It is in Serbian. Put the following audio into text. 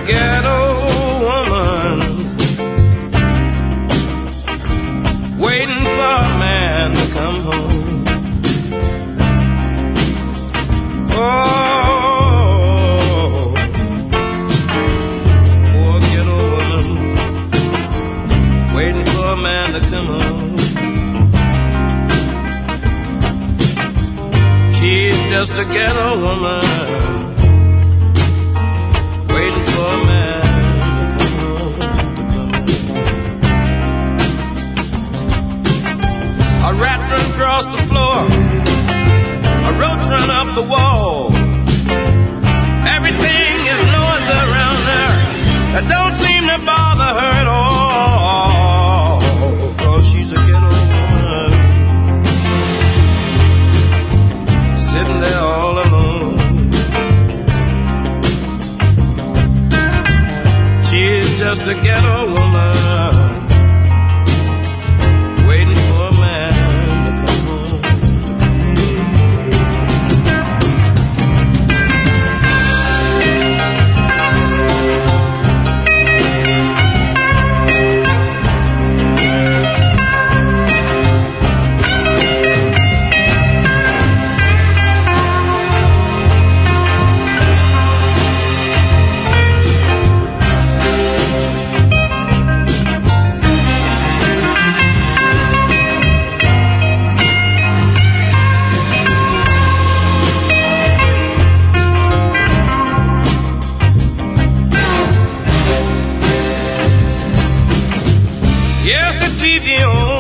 ghetto woman waiting for a man to come home. Oh, poor ghetto woman waiting for a man to come home. She's just a ghetto woman waiting for a man to come home. A rat run across the floor, a roach run up the wall. Everything is noise around her that don't seem to bother her at all, 'cause she's a ghetto woman sitting there all alone. She's just a ghetto woman waiting for a man to come home. Yes, the TV on